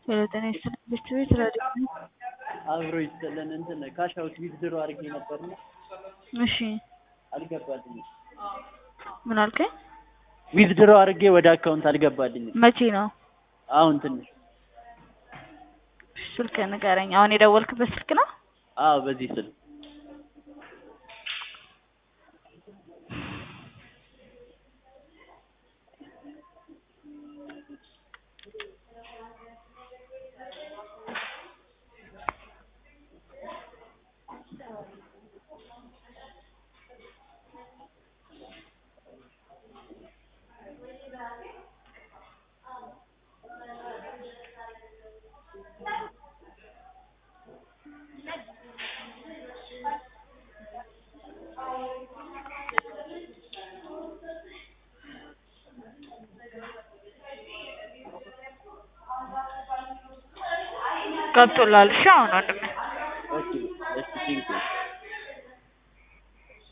የዘጠኝ ስድስት ቤት ረድኤት ነኝ። አብሮ ይስጥልን እንትን ካሽ አውት ዊዝድሮ አድርጌ ነበርና እሺ አልገባልኝም። ምን አልከኝ? ዊዝድሮ አድርጌ ወደ አካውንት አልገባልኝም። መቼ ነው? አሁን ትንሽ ስልክ ንገረኝ። አሁን የደወልክበት ስልክ ነው? አዎ በዚህ ስልክ ገብቶላል። እሺ አሁን ወንድሜ ኦኬ እሺ ቴንኪው